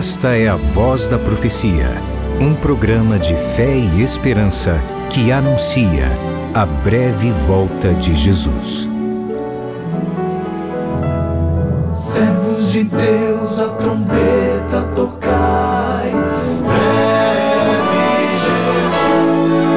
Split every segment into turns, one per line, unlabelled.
Esta é a Voz da Profecia, um programa de fé e esperança que anuncia a breve volta de Jesus.
Servos de Deus, a trombeta tocai, breve Jesus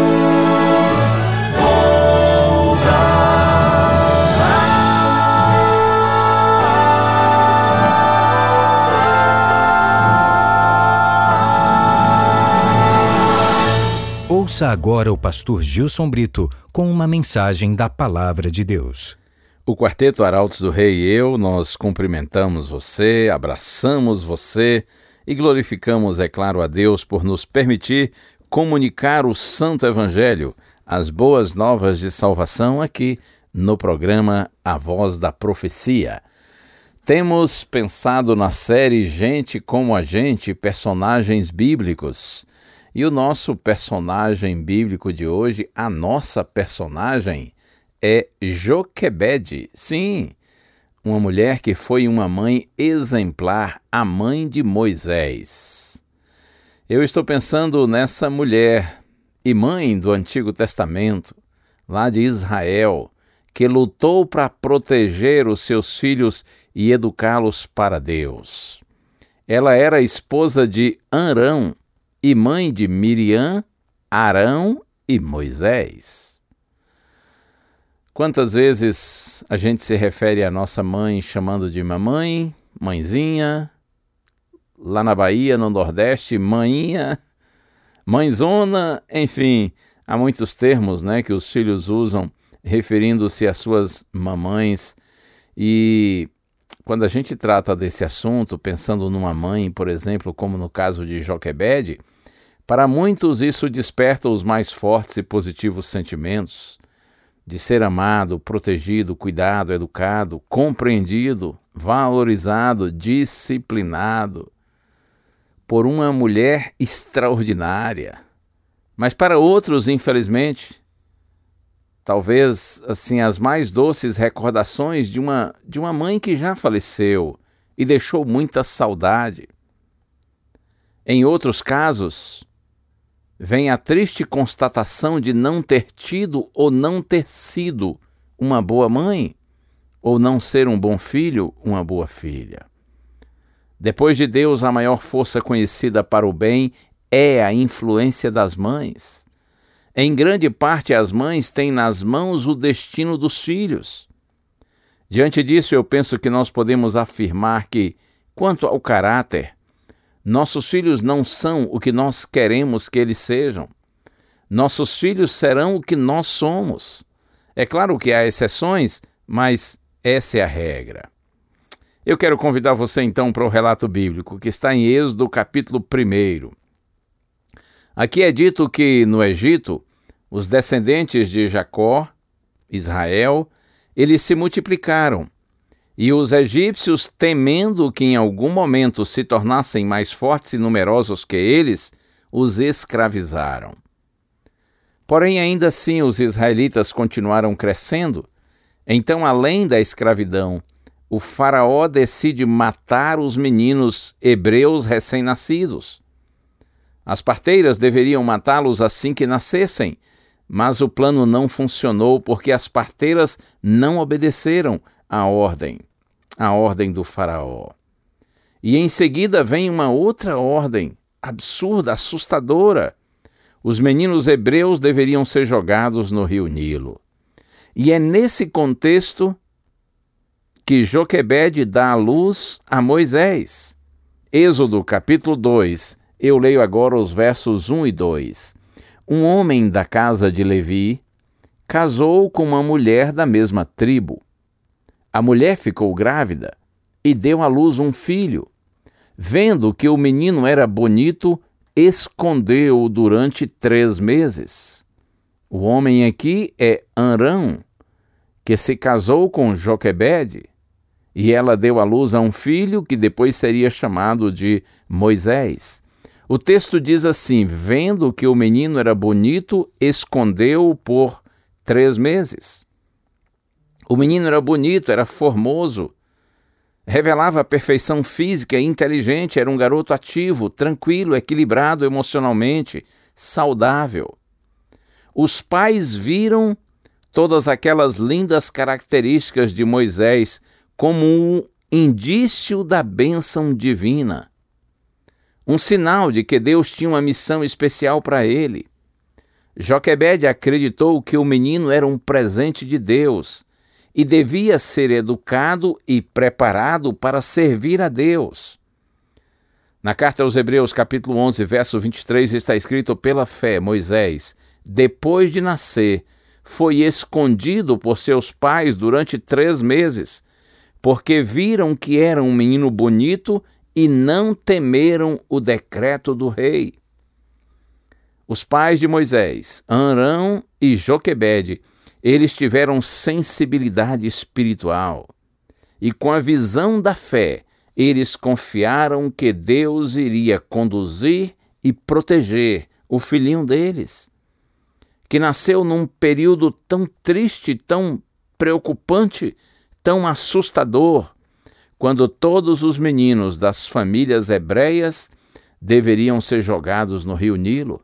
Ouça agora o pastor Gilson Brito com uma mensagem da Palavra de Deus.
O Quarteto Arautos do Rei e eu, nós cumprimentamos você, abraçamos você e glorificamos, é claro, a Deus por nos permitir comunicar o Santo Evangelho, as boas novas de salvação aqui no programa A Voz da Profecia. Temos pensado na série Gente como a Gente, personagens bíblicos. E o nosso personagem bíblico de hoje, a nossa personagem, é Joquebede. Sim, uma mulher que foi uma mãe exemplar, a mãe de Moisés. Eu estou pensando nessa mulher e mãe do Antigo Testamento, lá de Israel, que lutou para proteger os seus filhos e educá-los para Deus. Ela era esposa de Arão, e mãe de Miriam, Arão e Moisés. Quantas vezes a gente se refere à nossa mãe chamando de mamãe, mãezinha, lá na Bahia, no Nordeste, mãinha, mãezona, enfim, há muitos termos, que os filhos usam referindo-se às suas mamães. E quando a gente trata desse assunto, pensando numa mãe, por exemplo, como no caso de Joquebede, para muitos isso desperta os mais fortes e positivos sentimentos de ser amado, protegido, cuidado, educado, compreendido, valorizado, disciplinado por uma mulher extraordinária. Mas para outros, infelizmente, talvez assim as mais doces recordações de uma mãe que já faleceu e deixou muita saudade. Em outros casos, vem a triste constatação de não ter tido ou não ter sido uma boa mãe, ou não ser um bom filho, uma boa filha. Depois de Deus, a maior força conhecida para o bem é a influência das mães. Em grande parte, as mães têm nas mãos o destino dos filhos. Diante disso, eu penso que nós podemos afirmar que, quanto ao caráter, nossos filhos não são o que nós queremos que eles sejam. Nossos filhos serão o que nós somos. É claro que há exceções, mas essa é a regra. Eu quero convidar você então para o relato bíblico, que está em Êxodo capítulo 1. Aqui é dito que no Egito, os descendentes de Jacó, Israel, eles se multiplicaram. E os egípcios, temendo que em algum momento se tornassem mais fortes e numerosos que eles, os escravizaram. Porém, ainda assim, os israelitas continuaram crescendo. Então, além da escravidão, o faraó decide matar os meninos hebreus recém-nascidos. As parteiras deveriam matá-los assim que nascessem, mas o plano não funcionou porque as parteiras não obedeceram a ordem do faraó. E em seguida vem uma outra ordem, absurda, assustadora. Os meninos hebreus deveriam ser jogados no rio Nilo. E é nesse contexto que Joquebede dá à luz a Moisés. Êxodo capítulo 2, eu leio agora os versos 1 e 2. Um homem da casa de Levi casou com uma mulher da mesma tribo. A mulher ficou grávida e deu à luz um filho. Vendo que o menino era bonito, escondeu-o durante 3 meses. O homem aqui é Arão, que se casou com Joquebede, e ela deu à luz a um filho que depois seria chamado de Moisés. O texto diz assim: vendo que o menino era bonito, escondeu-o por 3 meses. O menino era bonito, era formoso, Revelava a perfeição física e inteligente, era um garoto ativo, tranquilo, equilibrado emocionalmente, saudável. Os pais viram todas aquelas lindas características de Moisés como um indício da bênção divina, um sinal de que Deus tinha uma missão especial para ele. Joquebede acreditou que o menino era um presente de Deus e devia ser educado e preparado para servir a Deus. Na carta aos Hebreus, capítulo 11, verso 23, está escrito: pela fé, Moisés, depois de nascer, foi escondido por seus pais durante 3 meses, porque viram que era um menino bonito e não temeram o decreto do rei. Os pais de Moisés, Arão e Joquebede, eles tiveram sensibilidade espiritual e, com a visão da fé, eles confiaram que Deus iria conduzir e proteger o filhinho deles, que nasceu num período tão triste, tão preocupante, tão assustador, quando todos os meninos das famílias hebreias deveriam ser jogados no rio Nilo.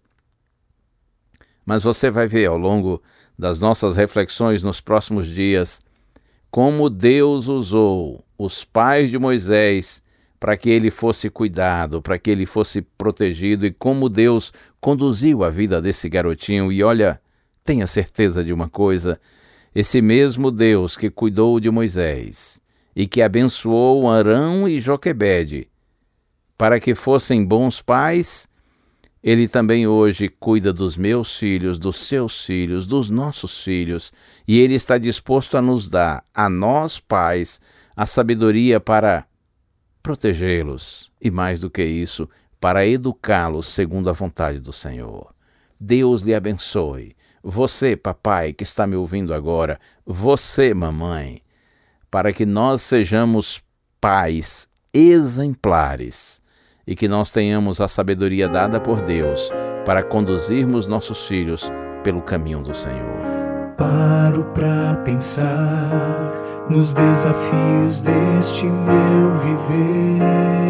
Mas você vai ver ao longo das nossas reflexões nos próximos dias como Deus usou os pais de Moisés para que ele fosse cuidado, para que ele fosse protegido, e como Deus conduziu a vida desse garotinho. E olha, tenha certeza de uma coisa: esse mesmo Deus que cuidou de Moisés e que abençoou Arão e Joquebede para que fossem bons pais, Ele também hoje cuida dos meus filhos, dos seus filhos, dos nossos filhos, e Ele está disposto a nos dar, a nós pais, a sabedoria para protegê-los e, mais do que isso, para educá-los segundo a vontade do Senhor. Deus lhe abençoe. Você, papai, que está me ouvindo agora, você, mamãe, para que nós sejamos pais exemplares e que nós tenhamos a sabedoria dada por Deus para conduzirmos nossos filhos pelo caminho do Senhor.
Paro pra pensar nos desafios deste meu viver.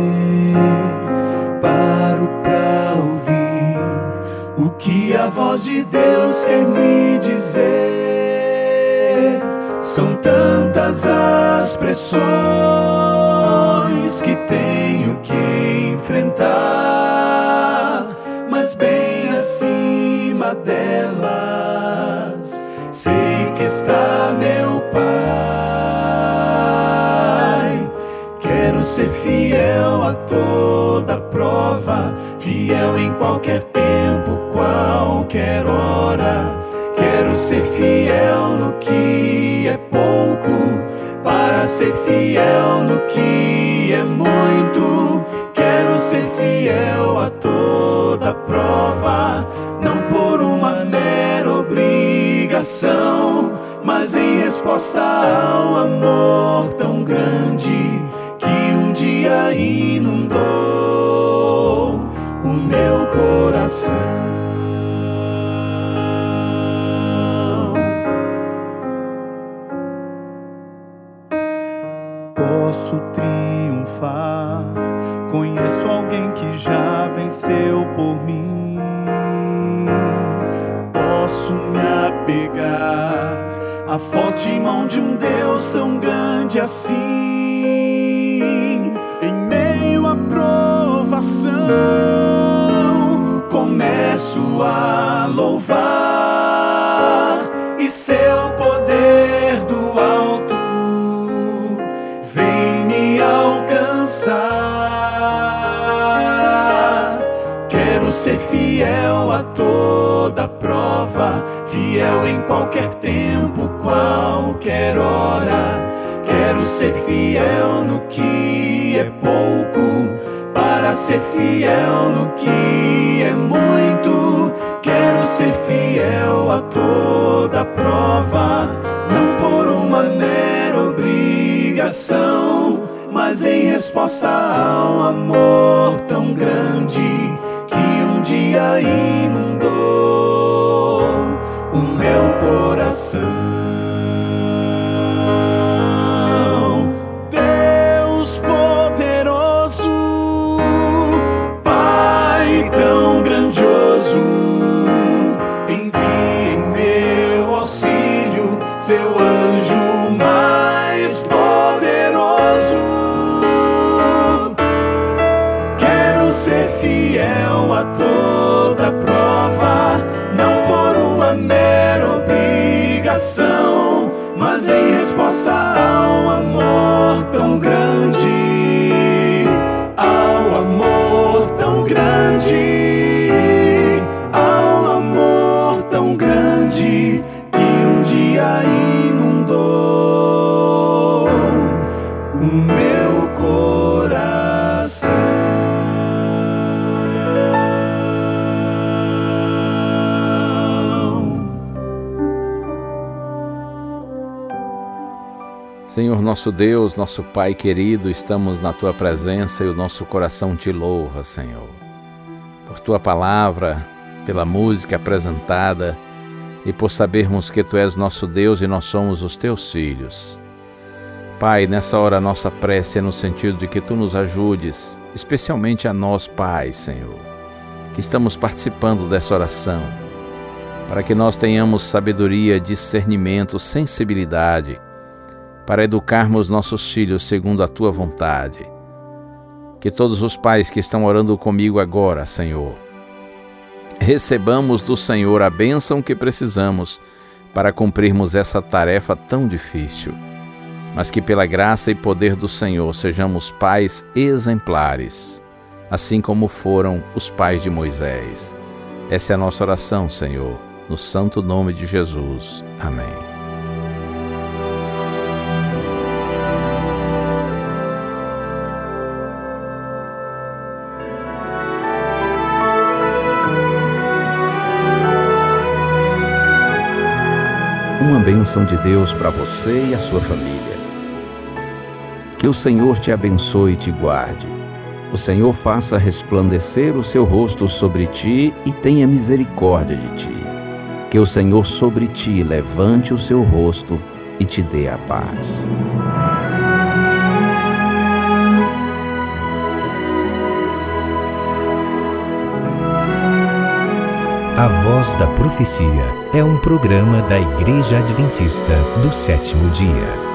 Paro pra ouvir o que a voz de Deus quer me dizer. São tantas as pressões que tenho que enfrentar, mas bem acima delas sei que está meu Pai. Quero ser fiel a toda prova, fiel em qualquer tempo, qualquer hora. Quero ser fiel no que é pouco, para ser fiel no que é muito. Quero ser fiel a toda prova, não por uma mera obrigação, mas em resposta ao amor tão grande que um dia inundou o meu coração. Posso triunfar, conheço alguém que já venceu por mim. Posso me apegar à forte mão de um Deus tão grande assim. Em meio à provação, começo a louvar, e seu poder do alto vem me alcançar. Quero ser fiel a toda prova, fiel em qualquer tempo, qualquer hora. Quero ser fiel no que é pouco, para ser fiel no que é muito. Quero ser fiel a toda prova, não por uma mera obrigação, mas em resposta ao amor tão grande que um dia inundou o meu coração. Deus
Senhor nosso Deus, nosso Pai querido, estamos na Tua presença e o nosso coração Te louva, Senhor. Por Tua palavra, pela música apresentada e por sabermos que Tu és nosso Deus e nós somos os Teus filhos. Pai, nessa hora a nossa prece é no sentido de que Tu nos ajudes, especialmente a nós, Pai, Senhor, que estamos participando dessa oração, para que nós tenhamos sabedoria, discernimento, sensibilidade, para educarmos nossos filhos segundo a Tua vontade. Que todos os pais que estão orando comigo agora, Senhor, recebamos do Senhor a bênção que precisamos para cumprirmos essa tarefa tão difícil, mas que pela graça e poder do Senhor sejamos pais exemplares, assim como foram os pais de Moisés. Essa é a nossa oração, Senhor, no santo nome de Jesus. Amém.
Uma bênção de Deus para você e a sua família. Que o Senhor te abençoe e te guarde. O Senhor faça resplandecer o seu rosto sobre ti e tenha misericórdia de ti. Que o Senhor sobre ti levante o seu rosto e te dê a paz.
A Voz da Profecia é um programa da Igreja Adventista do Sétimo Dia.